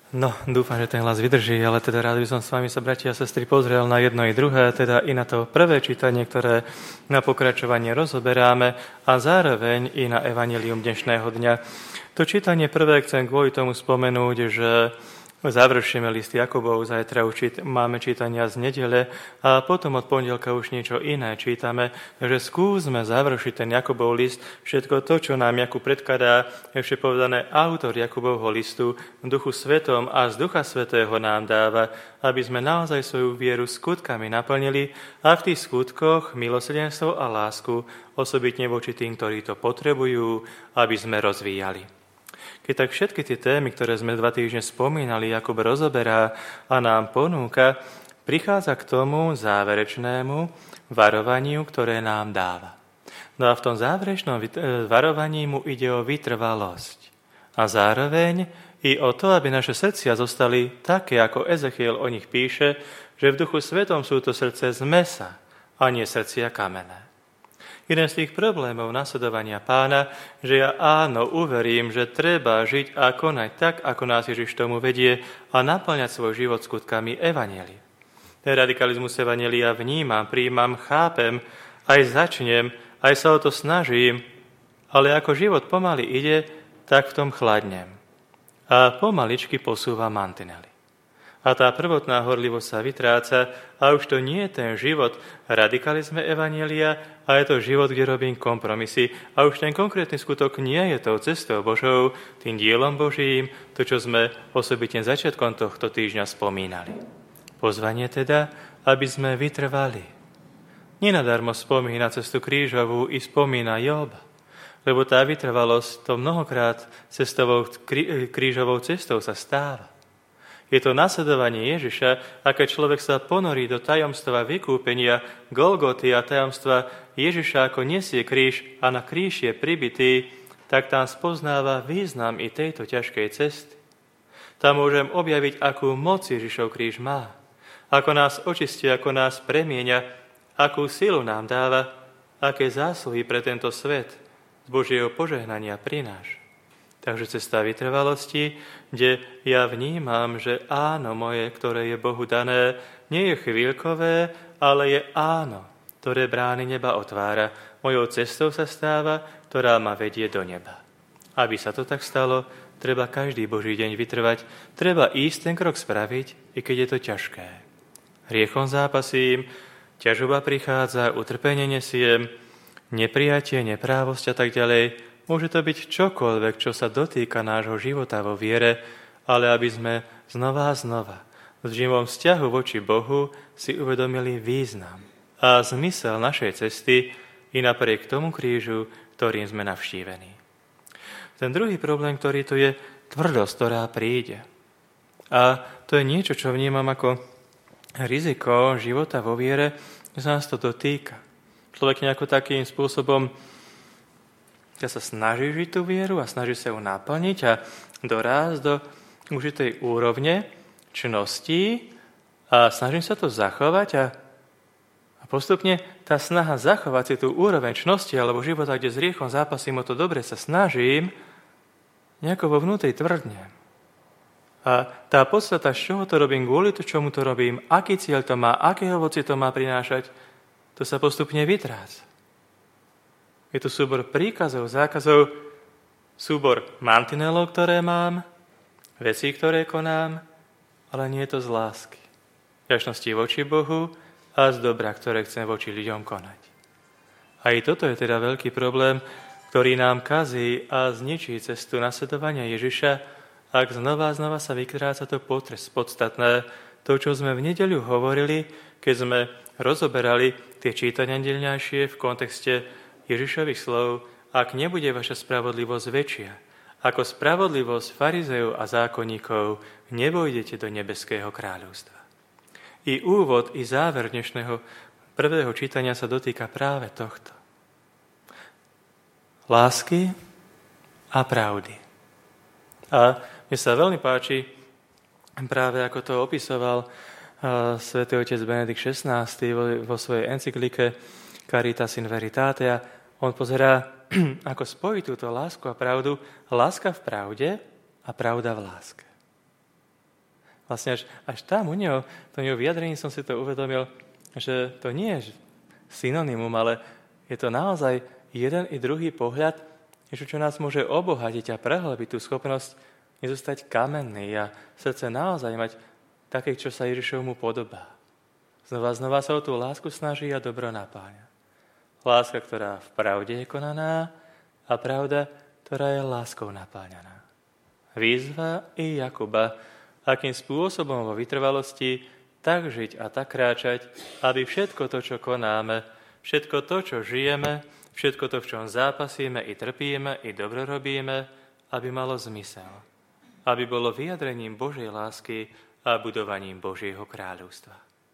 No, dúfam, že ten hlas vydrží, ale teda rád by som s vami sa, bratia a sestry, pozrel na jedno i druhé, teda i na to prvé čítanie, ktoré na pokračovanie rozoberáme a zároveň i na evanjelium dnešného dňa. To čítanie prvé chcem kvôli tomu spomenúť, že završíme list Jakubov, zajtra už máme čítania z nedele a potom od pondelka už niečo iné čítame, takže skúsme završiť ten Jakubov list, všetko to, čo nám Jakub predkladá, ešte povedané autor Jakubovho listu v Duchu Svetom a z Ducha Svätého nám dáva, aby sme naozaj svoju vieru skutkami naplnili a v tých skutkoch milosrdenstvo a lásku, osobitne voči tým, ktorí to potrebujú, aby sme rozvíjali. Keď tak všetky tie témy, ktoré sme 2 týždne spomínali, Jakub rozoberá a nám ponúka, prichádza k tomu záverečnému varovaniu, ktoré nám dáva. No a v tom záverečnom varovaní mu ide o vytrvalosť. A zároveň i o to, aby naše srdcia zostali také, ako Ezechiel o nich píše, že v Duchu Svetom sú to srdce z mesa a nie srdcia kamenné. Jeden z tých problémov nasledovania Pána, že ja áno, uverím, že treba žiť a konať tak, ako nás Ježiš tomu vedie a naplňať svoj život skutkami evanjelia. Ten radikalizmus evanjelia vnímam, prijímam, chápem, aj začnem, aj sa o to snažím, ale ako život pomaly ide, tak v tom chladnem. A pomaličky posúvam mantinely. A tá prvotná horlivosť sa vytráca a už to nie je ten život radikalizme evanjelia, a je to život, kde robím kompromisy a už ten konkrétny skutok nie je tou cestou Božou, tým dielom Božím, to, čo sme osobitne začiatkom tohto týždňa spomínali. Pozvanie teda, aby sme vytrvali. Nenadarmo spomína cestu krížovú i spomína Joba, lebo tá vytrvalosť to mnohokrát krížovou cestou sa stáva. Je to nasledovanie Ježiša, a keď človek sa ponorí do tajomstva vykúpenia Golgoty a tajomstva Ježiša, ako nesie kríž a na kríž je pribitý, tak tam spoznáva význam i tejto ťažkej cesty. Tam môžem objaviť, akú moc Ježišov kríž má, ako nás očistí, ako nás premieňa, akú silu nám dáva, aké zásluhy pre tento svet z Božieho požehnania prináša. Takže cesta vytrvalosti, kde ja vnímam, že áno moje, ktoré je Bohu dané, nie je chvíľkové, ale je áno, ktoré brány neba otvára. Mojou cestou sa stáva, ktorá ma vedie do neba. Aby sa to tak stalo, treba každý Boží deň vytrvať, treba ísť ten krok spraviť, i keď je to ťažké. Hriechom zápasím, ťažoba prichádza, utrpenie nesiem, neprijatie, neprávosť a tak ďalej. Môže to byť čokoľvek, čo sa dotýka nášho života vo viere, ale aby sme znova a znova v živom vzťahu voči Bohu si uvedomili význam a zmysel našej cesty i napriek tomu krížu, ktorým sme navštívení. Ten druhý problém, ktorý tu je, tvrdosť, ktorá príde. A to je niečo, čo vnímam ako riziko života vo viere, že sa nás to dotýka. Človek nejako takým spôsobom sa snaží žiť tú vieru a snaží sa ju naplniť a dorásť do užitej úrovne čností a snažím sa to zachovať a postupne tá snaha zachovať si tú úroveň čnosti alebo života, kde s hriechom zápasím o to dobre sa snažím, nejako vo vnútri tvrdne. A tá podstata, z čoho to robím, kvôli to, čomu to robím, aký cieľ to má, aké ovocie to má prinášať, to sa postupne vytráca. Je to súbor príkazov, zákazov, súbor mantinelov, ktoré mám, vecí, ktoré konám, ale nie je to z lásky. Vďačnosti voči Bohu a z dobra, ktoré chcem voči ľuďom konať. A i toto je teda veľký problém, ktorý nám kazí a zničí cestu nasledovania Ježiša, ak znova a znova sa vykráca to podstatné, to, čo sme v nedeľu hovorili, keď sme rozoberali tie čítania nedeľňajšie v kontexte Ježišových slov, ak nebude vaša spravodlivosť väčšia ako spravodlivosť farizejov a zákonníkov, nevojdete do nebeského kráľovstva. I úvod, i záver dnešného prvého čítania sa dotýka práve tohto. Lásky a pravdy. A mne sa veľmi páči práve ako to opisoval svätý otec Benedikt XVI vo svojej encyklike Caritas in Veritate. On pozerá, ako spojí túto lásku a pravdu, láska v pravde a pravda v láske. Vlastne až tam u neho, to jeho vyjadrení som si to uvedomil, že to nie je synonymum, ale je to naozaj jeden i druhý pohľad, čo nás môže obohatiť a prehlbiť tú schopnosť nezostať kamenný a srdce naozaj mať také, čo sa Ježišovmu podobá. Znova sa o tú lásku snaží a dobro napáňa. Láska, ktorá v pravde je konaná a pravda, ktorá je láskou napáňaná. Výzva i Jakuba, akým spôsobom vo vytrvalosti tak žiť a tak kráčať, aby všetko to, čo konáme, všetko to, čo žijeme, všetko to, v čom zápasíme i trpíme i dobro robíme, aby malo zmysel. Aby bolo vyjadrením Božej lásky a budovaním Božieho kráľovstva.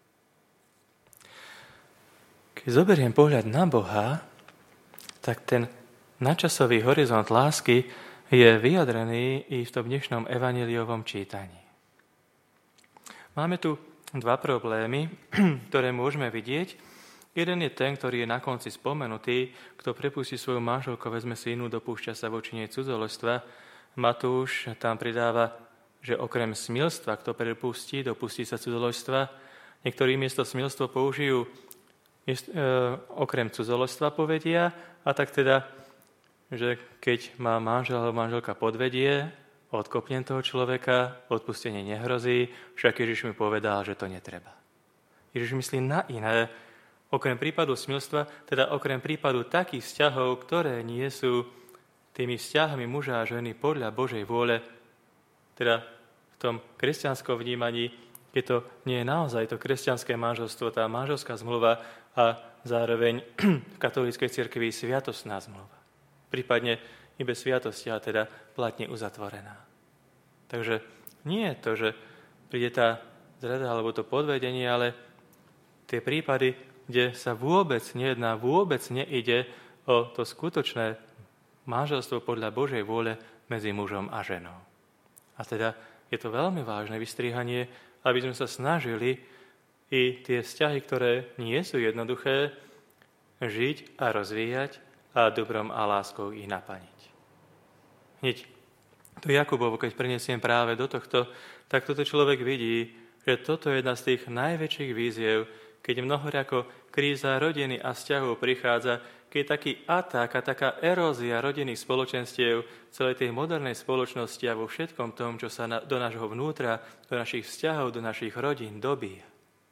Keď zoberiem pohľad na Boha, tak ten nadčasový horizont lásky je vyjadrený i v tom dnešnom evanjeliovom čítaní. Máme tu dva problémy, ktoré môžeme vidieť. Jeden je ten, ktorý je na konci spomenutý, kto prepustí svoju manželku, vezme si inú, dopúšťa sa voči nej cudzoložstva. Matúš tam pridáva, že okrem smilstva, kto prepustí, dopustí sa cudzoložstva. Niektorí miesto smilstvo použijú okrem cudzoložstva povedia, a tak teda, že keď ma manžel alebo manželka podvedie, odkopnem toho človeka, odpustenie nehrozí, však Ježiš mi povedal, že to netreba. Ježiš myslí na iné, okrem prípadu smilstva, teda okrem prípadu takých vzťahov, ktoré nie sú tými vzťahmi muža a ženy podľa Božej vôle, teda v tom kresťanskom vnímaní, keď to nie je naozaj to kresťanské manželstvo, tá manželská zmluva a zároveň v katolíckej cirkvi sviatostná zmluva. Prípadne i bez sviatosti, a teda platne uzatvorená. Takže nie je to, že príde tá zrada alebo to podvedenie, ale tie prípady, kde sa vôbec nejedná, vôbec neide o to skutočné manželstvo podľa Božej vôle medzi mužom a ženou. A teda je to veľmi vážne vystrihanie, aby sme sa snažili i tie vzťahy, ktoré nie sú jednoduché, žiť a rozvíjať a dobrom a láskou ich naplniť. Hneď to Jakubovo, keď preniesiem práve do tohto, tak toto človek vidí, že toto je jedna z tých najväčších víziev, keď mnohoľako kríza rodiny a vzťahov prichádza, keď taký atak a taká erózia rodinných spoločenstiev celej tej modernej spoločnosti a vo všetkom tom, čo sa do nášho vnútra, do našich vzťahov, do našich rodín dobíja.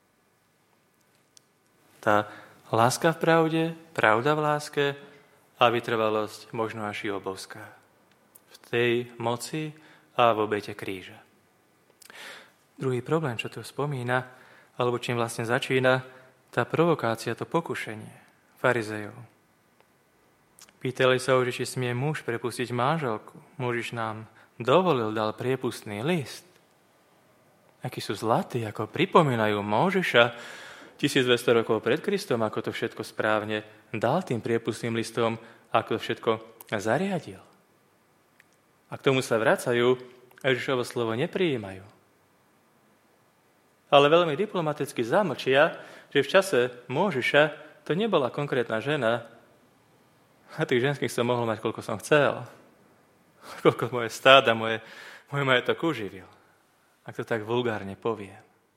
Tá láska v pravde, pravda v láske a vytrvalosť možno až i obovská. V tej moci a v obete kríža. Druhý problém, čo tu spomína, alebo čím vlastne začína, tá provokácia, to pokušenie farizejov. Pýtali sa ho, či smie muž prepustiť manželku. Mužiš nám dovolil, dal priepustný list. Akí sú zlatí, ako pripomínajú Mojžiša 1200 rokov pred Kristom, ako to všetko správne dal tým priepustným listom, ako to všetko zariadil. A k tomu sa vracajú a Ježišovo slovo neprijímajú. Ale veľmi diplomaticky zamlčia, že v čase Mojžiša to nebola konkrétna žena, a tých ženských som mohol mať, koľko som chcel. Koľko moje stáda, môj majetok uživil. Ak to tak vulgárne poviem.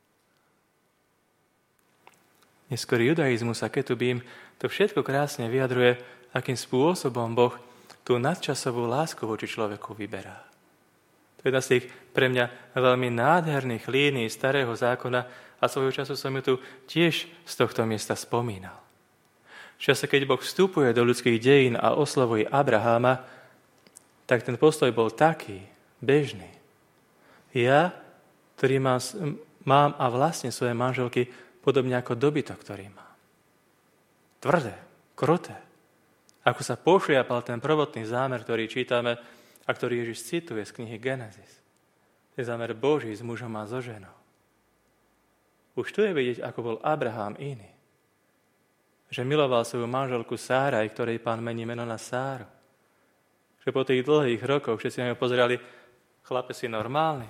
Neskôr judaizmus a ketubím to všetko krásne vyjadruje, akým spôsobom Boh tú nadčasovú lásku voči človeku vyberá. To je jedna z tých pre mňa veľmi nádherných línií starého zákona a svojho času som ju tu tiež z tohto miesta spomínal. V čase, keď Boh vstupuje do ľudských dejín a oslavuje Abraháma, tak ten postoj bol taký, bežný. Ja, ktorý mám a vlastne svoje manželky, podobne ako dobytok, ktorý mám. Tvrdé, kruté. Ako sa pošliapal ten prvotný zámer, ktorý čítame a ktorý Ježiš cituje z knihy Genesis. To je zámer Boží s mužom a so ženou. Už tu je vidieť, ako bol Abraham iný. Že miloval svoju manželku Sáraj, ktorej Pán mení meno na Sáru. Že po tých dlhých rokoch všetci na ňu pozerali, chlape, si normálny.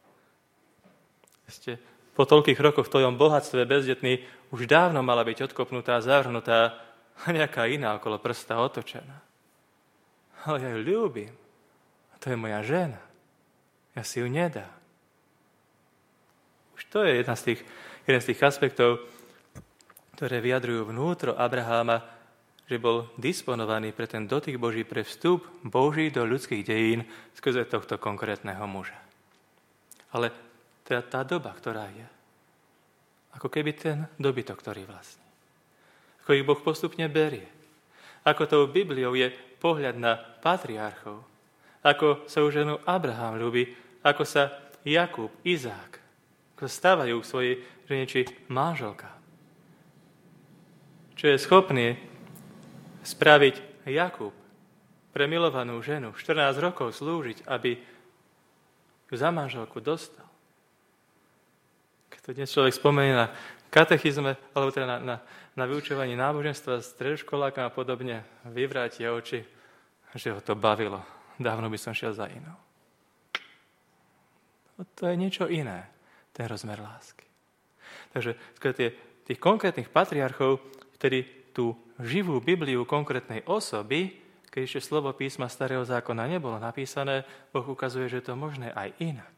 Po toľkých rokoch v tvojom bohatstve bezdetný už dávno mala byť odkopnutá, zavrhnutá a nejaká iná okolo prsta otočená. Ale ja ju ľúbim. A to je moja žena. Ja si ju nedám. To je jeden z tých aspektov, ktoré vyjadrujú vnútro Abraháma, že bol disponovaný pre ten dotyk Boží, pre vstup Boží do ľudských dejín skrze tohto konkrétneho muža. Ale teda tá doba, ktorá je, ako keby ten dobytok, ktorý vlastní. Ako ich Boh postupne berie. Ako tou Bibliou je pohľad na patriarchov. Ako sa už ženu Abraham ľúbi, ako sa Jakub, Izák, ako sa stávajú k svojej žene či manželka. Čo je schopný spraviť Jakub pre milovanú ženu 14 rokov slúžiť, aby ju za manželku dostal. Keď to dnes človek spomenie na katechizme, alebo teda na vyučovaní náboženstva s stredoškolákom a podobne, vyvrátia oči, že ho to bavilo. Dávno by som šiel za inou. To je niečo iné, ten rozmer lásky. Takže tých konkrétnych patriarchov, ktorí tú živú Bibliu konkrétnej osoby, keď ešte slovo písma Starého zákona nebolo napísané, Boh ukazuje, že je to možné aj inak.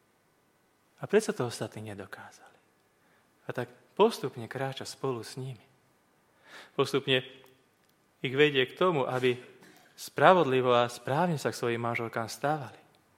A predsa to ostatní nedokázali. A tak postupne kráča spolu s nimi. Postupne ich vedie k tomu, aby spravodlivo a správne sa k svojim manželkám stávali.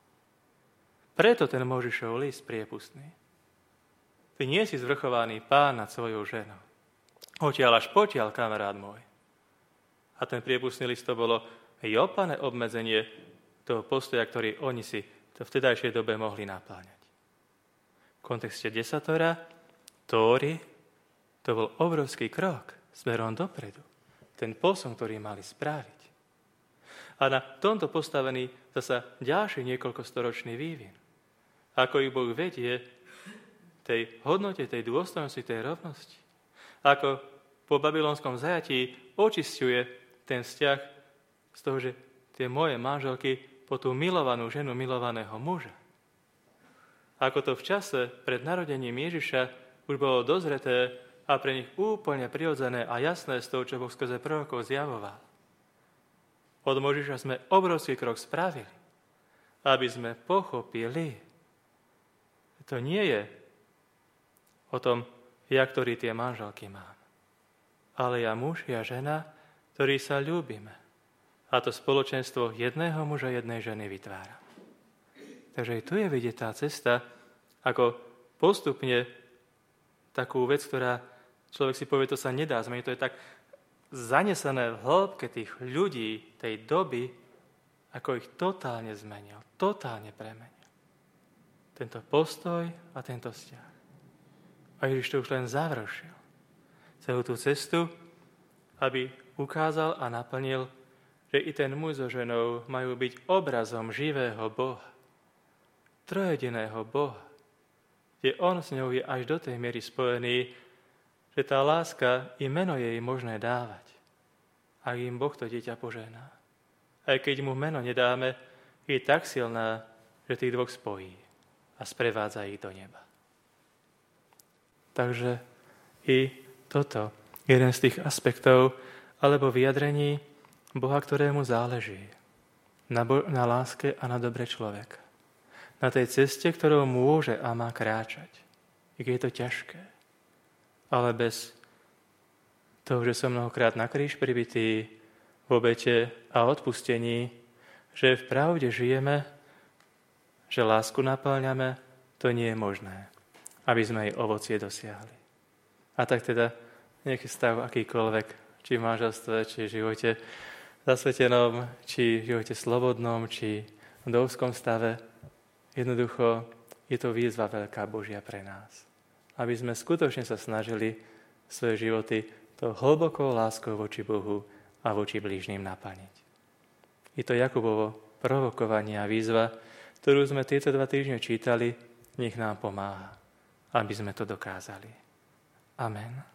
Preto ten Mojžišov list priepustný. Ty nie si zvrchovaný pán nad svojou ženou. Odtiaľ až potiaľ, kamarát môj. A ten priepustný list to bolo jopané obmedzenie toho postoja, ktorý oni si v vtedajšej dobe mohli napáňať. V kontexte desatora, Tóry, to bol obrovský krok smerom dopredu. Ten posun, ktorý mali spraviť. A na tomto postavený zasa ďalší niekoľkostoročný vývin. Ako ich Boh vedie tej hodnote, tej dôstojnosti, tej rovnosti. Ako po babylonskom zajatí očisťuje ten vzťah z toho, že tie moje manželky po tú milovanú ženu milovaného muža. Ako to v čase pred narodením Ježiša už bolo dozreté a pre nich úplne prirodzené a jasné z toho, čo Boh skrze prorokov zjavoval. Od Mojžiša sme obrovský krok spravili, aby sme pochopili, že to nie je o tom, ja, ktorý tie manželky mám, ale ja muž, ja žena, ktorí sa ľúbime. A to spoločenstvo jedného muža, jednej ženy vytvára. Takže aj tu je vidieť tá cesta, ako postupne takú vec, ktorá človek si povie, to sa nedá zmeniť, to je tak zanesené v hĺbke tých ľudí tej doby, ako ich totálne zmenil, totálne premenil. Tento postoj a tento vzťah. A Ježiš to už len završil. Celú tú cestu, aby ukázal a naplnil, že i ten muž so ženou majú byť obrazom živého Boha. Trojediného Boha. Kde on s ňou je až do tej miery spojený, že tá láska i meno je jej možné dávať. A im Boh to dieťa požehná. Aj keď mu meno nedáme, je tak silná, že tých dvoch spojí a sprevádza ich do neba. Takže i toto je jeden z tých aspektov alebo vyjadrení Boha, ktorému záleží na láske a na dobre človeka. Na tej ceste, ktorou môže a má kráčať. I keď je to ťažké. Ale bez toho, že som mnohokrát na kríž pribitý v obete a odpustení, že v pravde žijeme, že lásku naplňame, to nie je možné, aby sme jej ovocie dosiahli. A tak teda, nech je stav akýkoľvek, či v manželstve, či v živote zasvetenom, či v živote slobodnom, či v vdovskom stave, jednoducho je to výzva veľká Božia pre nás. Aby sme skutočne sa snažili svoje životy tou hlbokou láskou voči Bohu a voči blížnym naplniť. Je to Jakubovo provokovanie a výzva, ktorú sme tieto 2 týždne čítali, nech nám pomáha, aby sme to dokázali. Amen.